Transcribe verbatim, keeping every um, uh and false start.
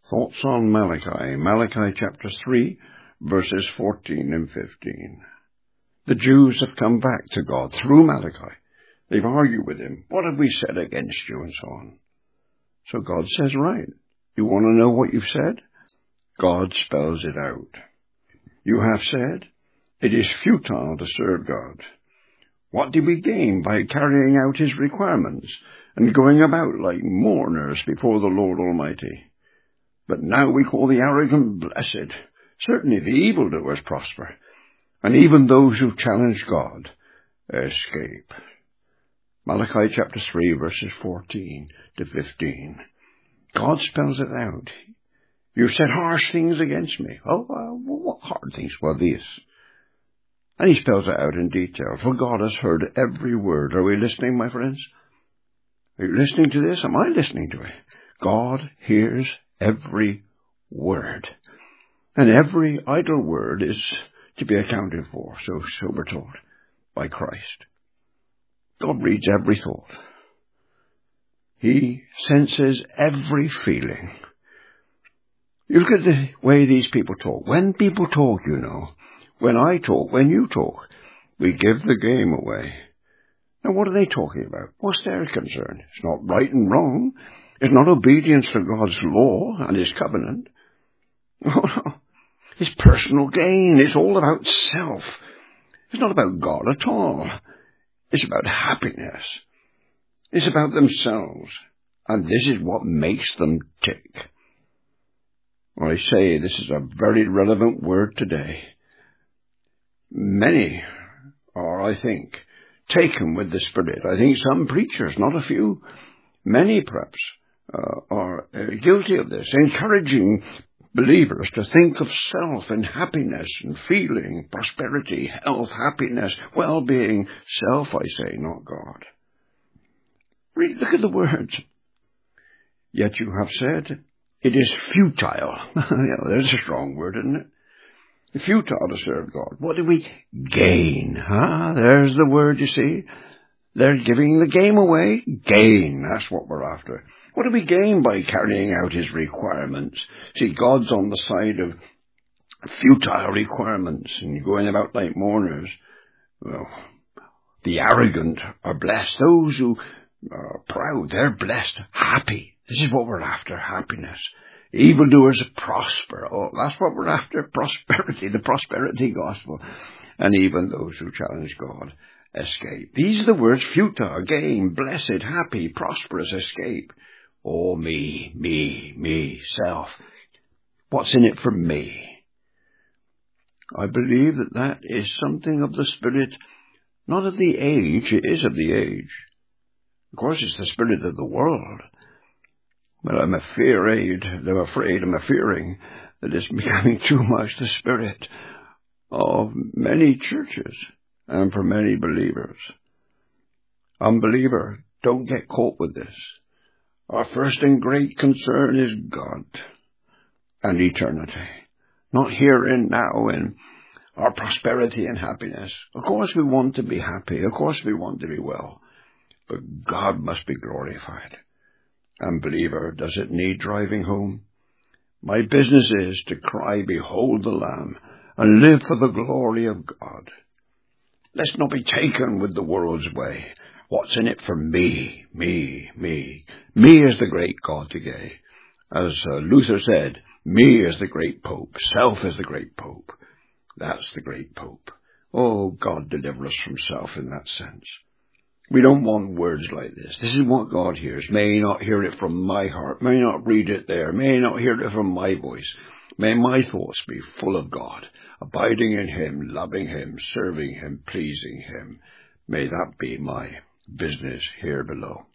Thoughts on Malachi, Malachi chapter three, verses fourteen and fifteen. The Jews have come back to God through Malachi. They've argued with him. What have we said against you, and so on. So God says, right, you want to know what you've said? God spells it out. You have said, it is futile to serve God. What did we gain by carrying out his requirements and going about like mourners before the Lord Almighty? But now we call the arrogant blessed. Certainly the evildoers prosper, and even those who challenge God escape. Malachi chapter three, verses fourteen to fifteen. God spells it out. You've said harsh things against me. Oh, uh, what hard things? Well, these. And he spells it out in detail, for God has heard every word. Are we listening, my friends? Are you listening to this? Am I listening to it? God hears every word. And every idle word is to be accounted for, so, so we're told, by Christ. God reads every thought. He senses every feeling. You look at the way these people talk. When people talk, you know, when I talk, when you talk, we give the game away. Now, what are they talking about? What's their concern? It's not right and wrong. It's not obedience to God's law and his covenant. No, no. It's personal gain. It's all about self. It's not about God at all. It's about happiness. It's about themselves. And this is what makes them tick. Well, I say this is a very relevant word today. Many are, I think, taken with the Spirit. I think some preachers, not a few, many perhaps, uh, are uh, guilty of this, encouraging believers to think of self and happiness and feeling, prosperity, health, happiness, well-being. Self, I say, not God. Read, look at the words. Yet you have said, it is futile. Yeah, there's a strong word, isn't it? Futile to serve God. What do we gain? Huh? There's the word, you see. They're giving the game away. Gain. That's what we're after. What do we gain by carrying out his requirements? See, God's on the side of futile requirements and going about like mourners. Well, the arrogant are blessed. Those who are proud, they're blessed. Happy. This is what we're after, happiness. Evildoers prosper. Oh, that's what we're after, prosperity, the prosperity gospel. And even those who challenge God escape. These are the words: futile, gain, blessed, happy, prosperous, escape. Oh, me, me, me, self. What's in it for me? I believe that that is something of the spirit, not of the age. It is of the age. Of course, it's the spirit of the world. But I'm afraid, I'm afraid, I'm fearing that it's becoming too much the spirit of many churches and for many believers. Unbeliever, don't get caught with this. Our first and great concern is God and eternity, not here and now in our prosperity and happiness. Of course we want to be happy. Of course we want to be well. But God must be glorified. Unbeliever, does it need driving home? My business is to cry, behold the Lamb, and live for the glory of God. Let's not be taken with the world's way. What's in it for me, me, me? Me is the great God today. As uh, Luther said, me is the great Pope. Self is the great Pope. That's the great Pope. Oh, God deliver us from self in that sense. We don't want words like this. This is what God hears. May not hear it from my heart. May not read it there. May not hear it from my voice. May my thoughts be full of God, abiding in him, loving him, serving him, pleasing him. May that be my business here below.